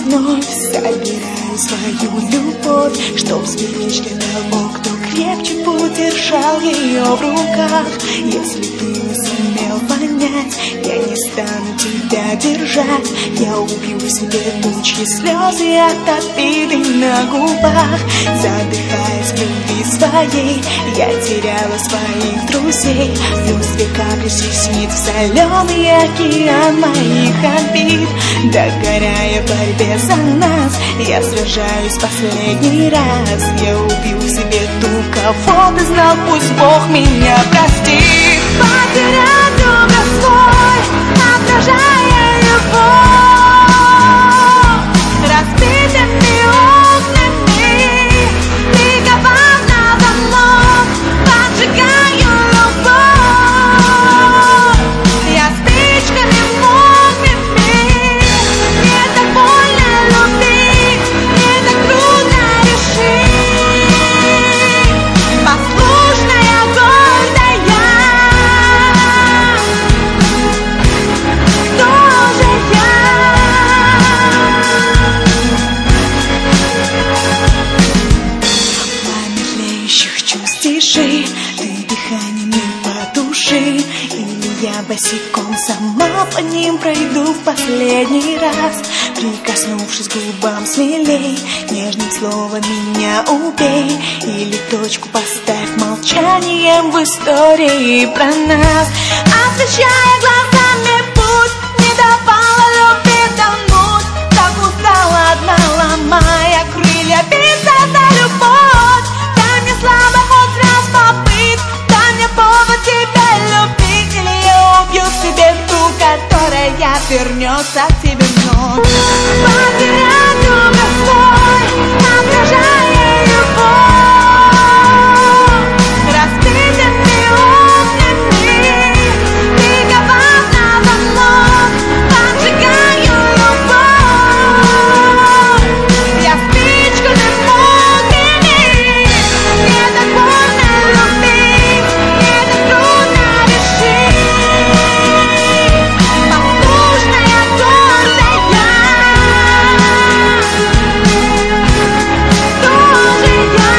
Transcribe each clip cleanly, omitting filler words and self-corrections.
вновь собираю свою любовь, чтоб сберечь для того, кто крепче удержал ее в руках. Если ты не сумел понять, я не стану тебя держать. Я убью в себе тучи слезы от обиды на губах. Задыхаясь в любви своей, я теряла своих друзей. Плюс две капли стеснит в соленый океан моих обид. Догорая в борьбе за нас, я сражаюсь последний раз. Я убью в себе ту, кого ты знал, пусть Бог меня простит. Потерять образ свой, отражая любовь, разбитыми окнами, приковав на замок, поджигаю любовь. Я спичками мокрыми, мне так больно любить, мне так трудно решить. Послушная, гордая, кто же я? Пламя тлеющих чувств тиши, ты дыханием потуши, или я босиком сама по ним пройду в последний раз. Прикоснувшись к губам смелей, нежным словом меня убей, или точку поставь молчанием в истории про нас. Освещая глазами путь, не давала любви тонуть, так устала одна, ломая крылья, биться за любовь. Дай мне слабый хоть раз попыть, дай мне повод тебя любить, или я убью в себе ту, которая вернется к тебе вновь. Потерять образ свой, отражая любовь, разбитыми окнами, приковав на замок, поджигаю любовь. Я спичками мокрыми, мне так больно любить, мне так трудно решить. Послушная, гордая, кто же я?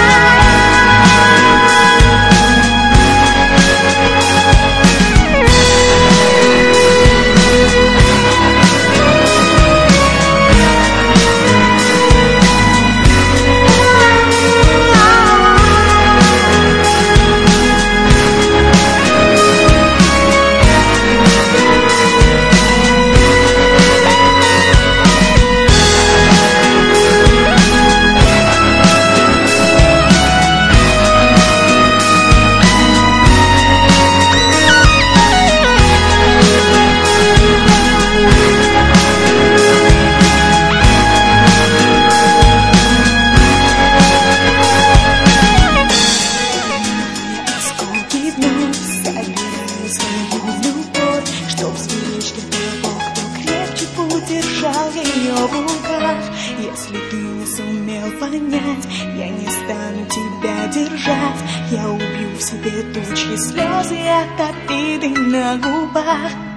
Собираю свою любовь, чтоб сберечь для того, кто крепче удержал ее в руках. Если ты не сумел понять, я не стану тебя держать. Я убью в себе тучи слезы от обиды на губах.